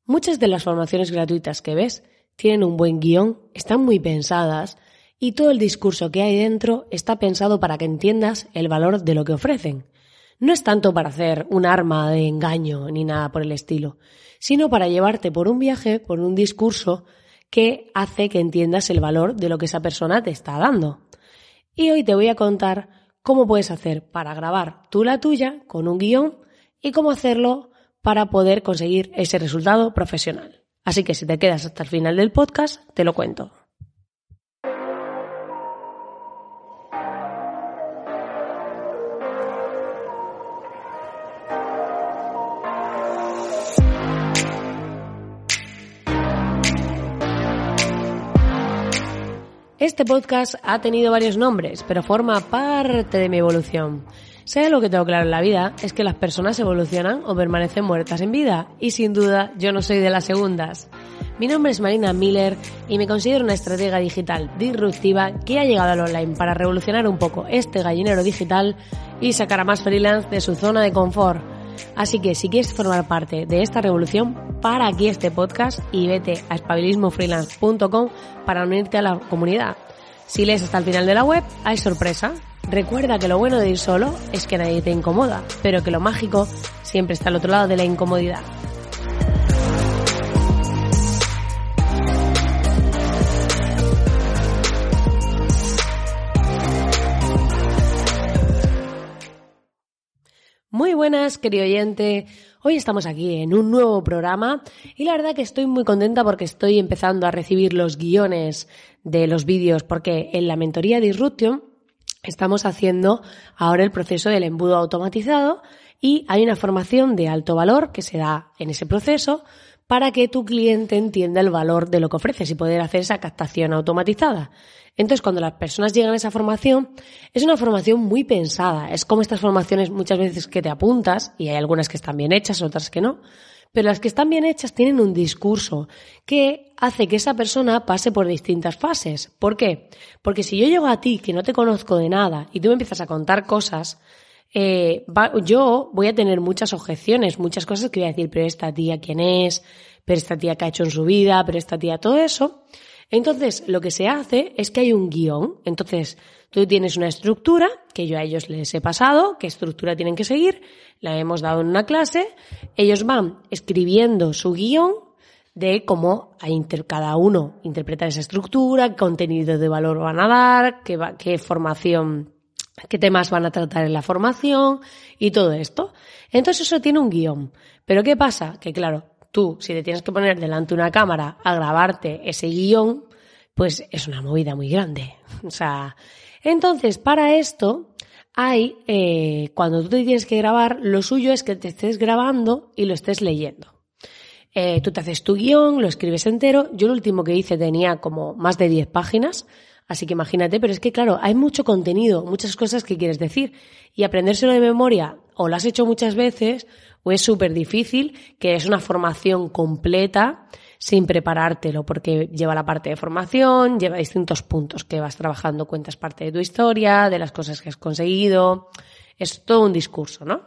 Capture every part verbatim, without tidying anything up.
Muchas de las formaciones gratuitas que ves tienen un buen guión, están muy pensadas y todo el discurso que hay dentro está pensado para que entiendas el valor de lo que ofrecen. No es tanto para hacer un arma de engaño ni nada por el estilo, sino para llevarte por un viaje, por un discurso que hace que entiendas el valor de lo que esa persona te está dando. Y hoy te voy a contar cómo puedes hacer para grabar tú la tuya con un guión y cómo hacerlo para poder conseguir ese resultado profesional. Así que si te quedas hasta el final del podcast, te lo cuento. Este podcast ha tenido varios nombres, pero forma parte de mi evolución. Sea lo que tengo claro en la vida, es que las personas evolucionan o permanecen muertas en vida, y sin duda yo no soy de las segundas. Mi nombre es Marina Miller y me considero una estratega digital disruptiva que ha llegado al online para revolucionar un poco este gallinero digital y sacar a más freelance de su zona de confort. Así que si quieres formar parte de esta revolución, para aquí este podcast y vete a espabilismo freelance punto com para unirte a la comunidad. Si lees hasta el final de la web, hay sorpresa. Recuerda que lo bueno de ir solo es que nadie te incomoda, pero que lo mágico siempre está al otro lado de la incomodidad. Muy buenas, querido oyente. Hoy estamos aquí en un nuevo programa y la verdad que estoy muy contenta porque estoy empezando a recibir los guiones de los vídeos, porque en la mentoría Disruption estamos haciendo ahora el proceso del embudo automatizado y hay una formación de alto valor que se da en ese proceso para que tu cliente entienda el valor de lo que ofreces y poder hacer esa captación automatizada. Entonces, cuando las personas llegan a esa formación, es una formación muy pensada. Es como estas formaciones muchas veces que te apuntas, y hay algunas que están bien hechas, otras que no, pero las que están bien hechas tienen un discurso que hace que esa persona pase por distintas fases. ¿Por qué? Porque si yo llego a ti, que no te conozco de nada, y tú me empiezas a contar cosas, eh, va, yo voy a tener muchas objeciones, muchas cosas que voy a decir, pero esta tía quién es, pero esta tía qué ha hecho en su vida, pero esta tía todo eso. Entonces, lo que se hace es que hay un guión. Entonces, tú tienes una estructura que yo a ellos les he pasado, qué estructura tienen que seguir, la hemos dado en una clase, ellos van escribiendo su guión de cómo a inter, cada uno interpreta esa estructura, qué contenido de valor van a dar, qué, va, qué formación, qué temas van a tratar en la formación y todo esto. Entonces, eso tiene un guión. Pero ¿qué pasa? Que claro, tú, si te tienes que poner delante de una cámara a grabarte ese guión, pues es una movida muy grande. O sea, entonces, para esto, hay, eh, cuando tú te tienes que grabar, lo suyo es que te estés grabando y lo estés leyendo. Eh, tú te haces tu guión, lo escribes entero. Yo lo último que hice tenía como más de diez páginas, así que imagínate, pero es que claro, hay mucho contenido, muchas cosas que quieres decir, y aprendérselo de memoria, o lo has hecho muchas veces, o es súper difícil, que es una formación completa sin preparártelo, porque lleva la parte de formación, lleva distintos puntos que vas trabajando, cuentas parte de tu historia, de las cosas que has conseguido, es todo un discurso, ¿no?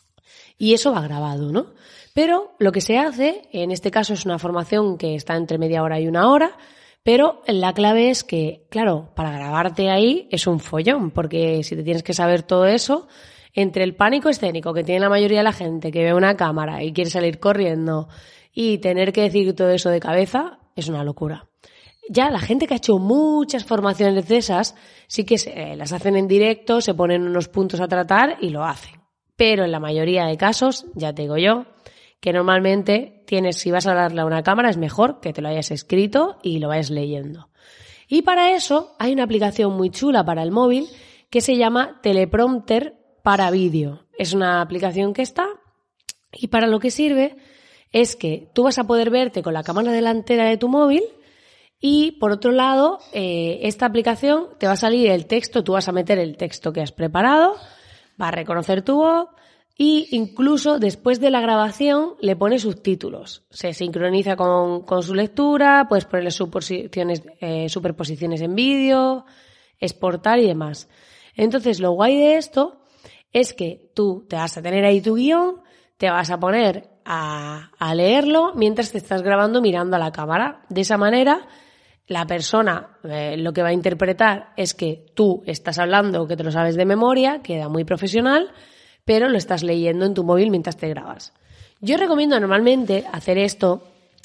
Y eso va grabado, ¿no? Pero lo que se hace, en este caso es una formación que está entre media hora y una hora, pero la clave es que, claro, para grabarte ahí es un follón, porque si te tienes que saber todo eso, entre el pánico escénico que tiene la mayoría de la gente que ve una cámara y quiere salir corriendo y tener que decir todo eso de cabeza, es una locura. Ya la gente que ha hecho muchas formaciones de esas, sí que se, eh, las hacen en directo, se ponen unos puntos a tratar y lo hacen. Pero en la mayoría de casos, ya te digo yo, que normalmente tienes, si vas a hablarle a una cámara, es mejor que te lo hayas escrito y lo vayas leyendo. Y para eso hay una aplicación muy chula para el móvil que se llama Teleprompter para vídeo. Es una aplicación que está y para lo que sirve es que tú vas a poder verte con la cámara delantera de tu móvil y por otro lado eh, esta aplicación te va a salir el texto, tú vas a meter el texto que has preparado, va a reconocer tu voz y incluso después de la grabación le pone subtítulos. Se sincroniza con, con su lectura, puedes ponerle superposiciones, eh, superposiciones en vídeo, exportar y demás. Entonces lo guay de esto es que tú te vas a tener ahí tu guión, te vas a poner a, a leerlo mientras te estás grabando mirando a la cámara. De esa manera, la persona eh, lo que va a interpretar es que tú estás hablando, que te lo sabes de memoria, queda muy profesional, pero lo estás leyendo en tu móvil mientras te grabas. Yo recomiendo normalmente hacer esto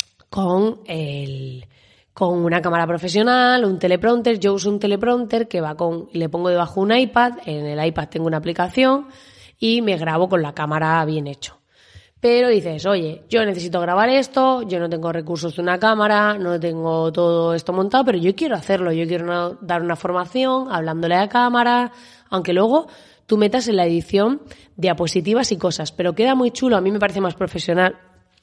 con el... con una cámara profesional, un teleprompter. Yo uso un teleprompter que va con, le pongo debajo un iPad, en el iPad tengo una aplicación y me grabo con la cámara bien hecho. Pero dices, oye, yo necesito grabar esto, yo no tengo recursos de una cámara, no tengo todo esto montado, pero yo quiero hacerlo, yo quiero una, dar una formación hablándole a cámara, aunque luego tú metas en la edición diapositivas y cosas, pero queda muy chulo, a mí me parece más profesional,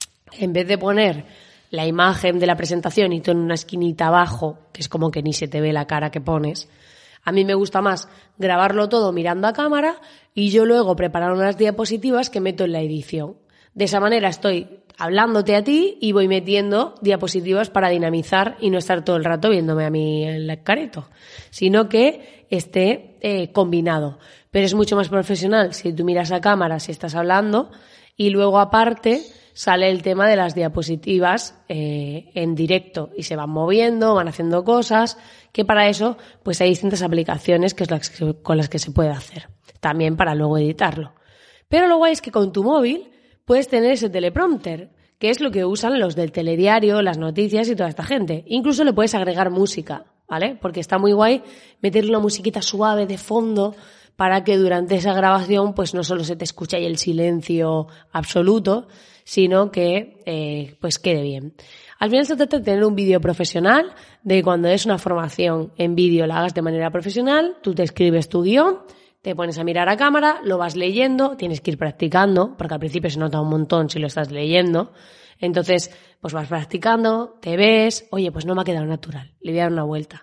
en vez de poner la imagen de la presentación y tú en una esquinita abajo, que es como que ni se te ve la cara que pones. A mí me gusta más grabarlo todo mirando a cámara y yo luego preparar unas diapositivas que meto en la edición. De esa manera estoy hablándote a ti y voy metiendo diapositivas para dinamizar y no estar todo el rato viéndome a mí en el careto, sino que esté eh, combinado. Pero es mucho más profesional si tú miras a cámara, si estás hablando, y luego aparte sale el tema de las diapositivas eh, en directo y se van moviendo, van haciendo cosas, que para eso pues hay distintas aplicaciones que es las que, con las que se puede hacer, también para luego editarlo. Pero lo guay es que con tu móvil puedes tener ese teleprompter, que es lo que usan los del telediario, las noticias y toda esta gente. Incluso le puedes agregar música, ¿vale? Porque está muy guay meterle una musiquita suave de fondo para que durante esa grabación pues no solo se te escuche ahí el silencio absoluto, sino que eh, pues quede bien. Al final se trata de tener un vídeo profesional, de cuando es una formación en vídeo la hagas de manera profesional, tú te escribes tu guión, te pones a mirar a cámara, lo vas leyendo, tienes que ir practicando, porque al principio se nota un montón si lo estás leyendo. Entonces, pues vas practicando, te ves, oye, pues no me ha quedado natural, le voy a dar una vuelta.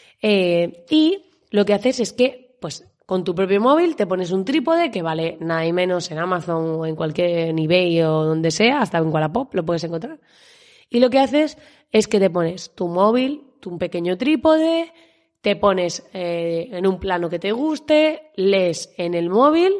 Eh, y lo que haces es que, pues, con tu propio móvil te pones un trípode que vale nada y menos en Amazon o en cualquier eBay o donde sea, hasta en Wallapop lo puedes encontrar. Y lo que haces es que te pones tu móvil, tu un pequeño trípode, te pones eh, en un plano que te guste, lees en el móvil,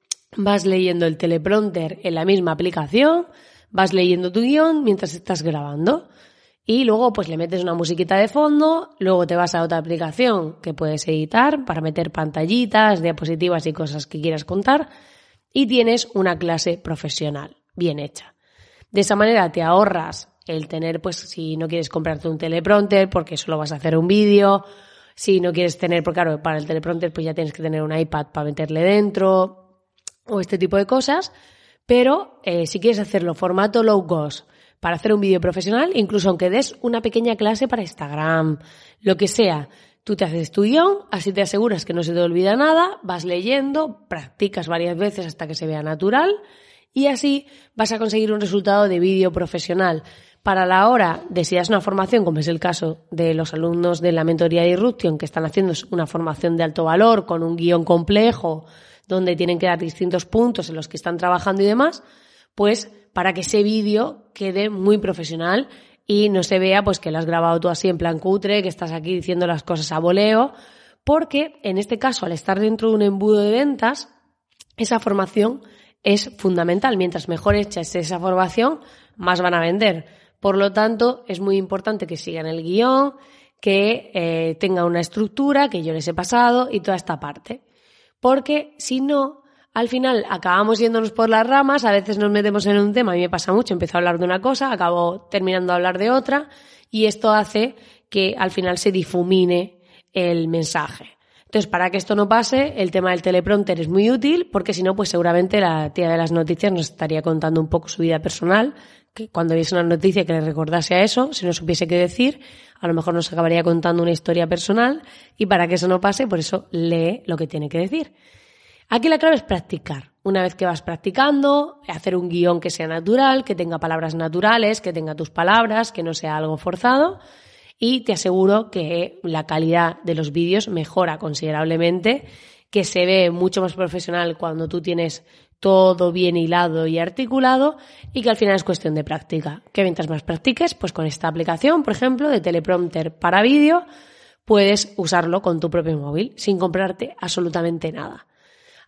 vas leyendo el teleprompter en la misma aplicación, vas leyendo tu guión mientras estás grabando y luego pues le metes una musiquita de fondo, luego te vas a otra aplicación que puedes editar para meter pantallitas, diapositivas y cosas que quieras contar y tienes una clase profesional bien hecha. De esa manera te ahorras el tener, pues si no quieres comprarte un teleprompter porque solo vas a hacer un vídeo, si no quieres tener, porque claro, para el teleprompter pues ya tienes que tener un iPad para meterle dentro o este tipo de cosas, pero eh, si quieres hacerlo formato low cost para hacer un vídeo profesional, incluso aunque des una pequeña clase para Instagram, lo que sea, tú te haces tu guión, así te aseguras que no se te olvida nada, vas leyendo, practicas varias veces hasta que se vea natural y así vas a conseguir un resultado de vídeo profesional. Para la hora de si das una formación, como es el caso de los alumnos de la mentoría de Disruption, que están haciendo una formación de alto valor con un guión complejo, donde tienen que dar distintos puntos en los que están trabajando y demás, pues para que ese vídeo quede muy profesional y no se vea pues que lo has grabado tú así en plan cutre, que estás aquí diciendo las cosas a voleo, porque en este caso, al estar dentro de un embudo de ventas, esa formación es fundamental. Mientras mejor hecha esté esa formación, más van a vender. Por lo tanto, es muy importante que sigan el guión, que eh, tenga una estructura, que yo les he pasado y toda esta parte. Porque si no, al final acabamos yéndonos por las ramas, a veces nos metemos en un tema, a mí me pasa mucho, empiezo a hablar de una cosa, acabo terminando de hablar de otra y esto hace que al final se difumine el mensaje. Entonces, para que esto no pase, el tema del teleprompter es muy útil porque si no, pues seguramente la tía de las noticias nos estaría contando un poco su vida personal, que cuando viese una noticia que le recordase a eso, si no supiese qué decir, a lo mejor nos acabaría contando una historia personal y para que eso no pase, por eso lee lo que tiene que decir. Aquí la clave es practicar. Una vez que vas practicando, hacer un guión que sea natural, que tenga palabras naturales, que tenga tus palabras, que no sea algo forzado. Y te aseguro que la calidad de los vídeos mejora considerablemente, que se ve mucho más profesional cuando tú tienes todo bien hilado y articulado y que al final es cuestión de práctica. Que mientras más practiques, pues con esta aplicación, por ejemplo, de teleprompter para vídeo, puedes usarlo con tu propio móvil sin comprarte absolutamente nada.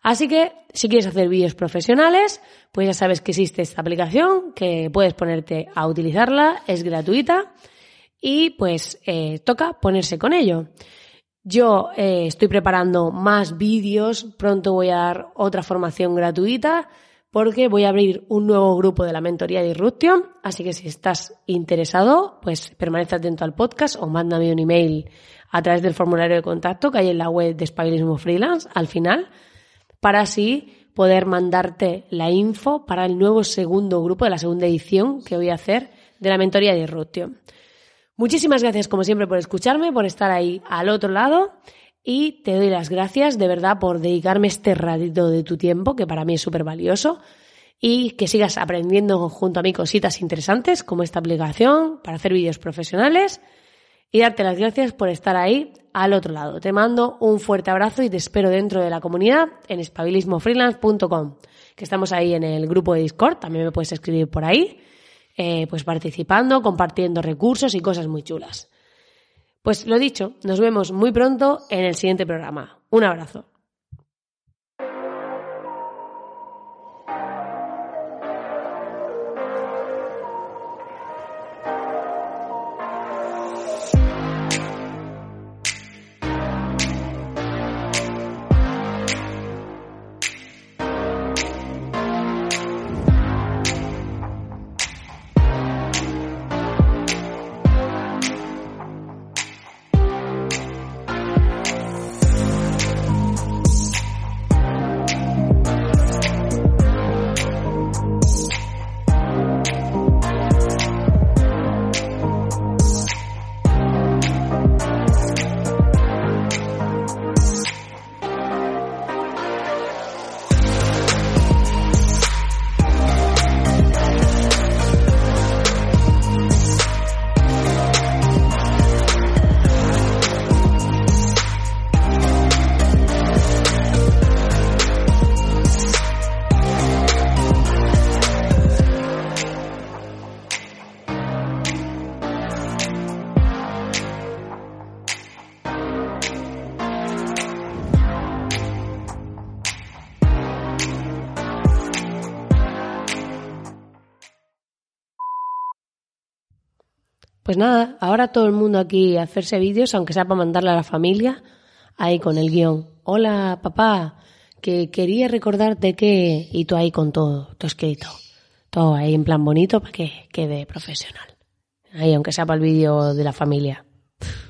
Así que si quieres hacer vídeos profesionales, pues ya sabes que existe esta aplicación, que puedes ponerte a utilizarla, es gratuita y pues eh, toca ponerse con ello. Yo eh, estoy preparando más vídeos, pronto voy a dar otra formación gratuita porque voy a abrir un nuevo grupo de la mentoría de Disruption, así que si estás interesado, pues permanece atento al podcast o mándame un email a través del formulario de contacto que hay en la web de Espabilismo Freelance al final, para así poder mandarte la info para el nuevo segundo grupo de la segunda edición que voy a hacer de la mentoría de Disruption. Muchísimas gracias como siempre por escucharme, por estar ahí al otro lado y te doy las gracias de verdad por dedicarme este ratito de tu tiempo que para mí es súper valioso y que sigas aprendiendo junto a mí cositas interesantes como esta aplicación para hacer vídeos profesionales y darte las gracias por estar ahí al otro lado. Te mando un fuerte abrazo y te espero dentro de la comunidad en espabilismo freelance punto com, que estamos ahí en el grupo de Discord, también me puedes escribir por ahí, eh, pues participando, compartiendo recursos y cosas muy chulas. Pues lo dicho, nos vemos muy pronto en el siguiente programa. Un abrazo. Pues nada, ahora todo el mundo aquí a hacerse vídeos, aunque sea para mandarle a la familia, ahí con el guión. Hola, papá, que quería recordarte que... Y tú ahí con todo, todo escrito. Todo ahí en plan bonito para que quede profesional. Ahí, aunque sea para el vídeo de la familia.